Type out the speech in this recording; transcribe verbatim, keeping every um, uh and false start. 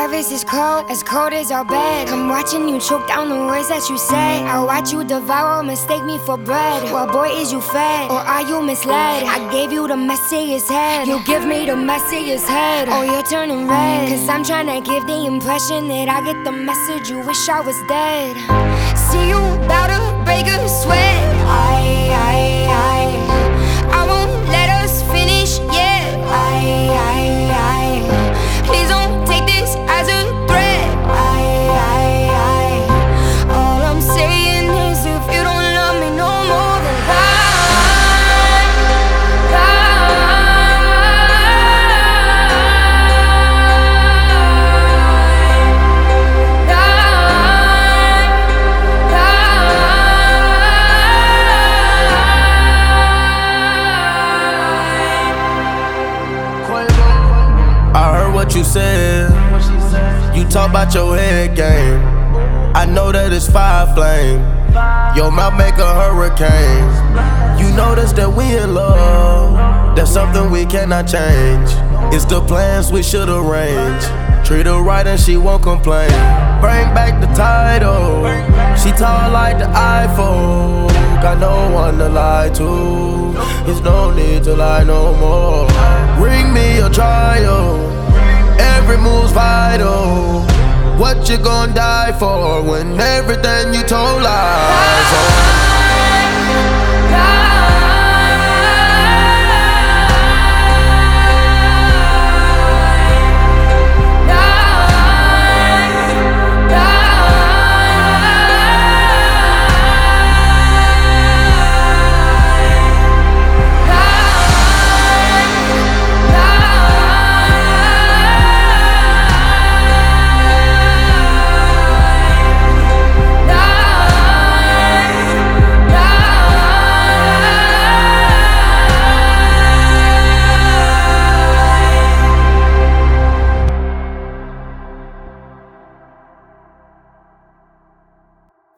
service is cold, as cold as our bed. I'm watching you choke down the words that you say. I watch you devour, mistake me for bread. Well, boy, is you fed, or are you misled? I gave you the messiest head, you give me the messiest head. Oh, you're turning red, cause I'm trying to give the impression that I get the message, you wish I was dead. See you about to break a sweat. I, I, I I won't let us finish yet. I, I, I Please don't take this as a threat. I, I, I All I'm saying is if you don't love me no more, then bye, bye, I heard what you said. You talk about your head game. I know that it's fire flame. Your mouth make a hurricane. You notice that we in love. That's something we cannot change. It's the plans we should arrange. Treat her right and she won't complain. Bring back the title. She tall like the Eiffel. Got no one to lie to. There's no need to lie no more. Bring me your trial. Every move's vital. What you gon' die for when everything you told lies?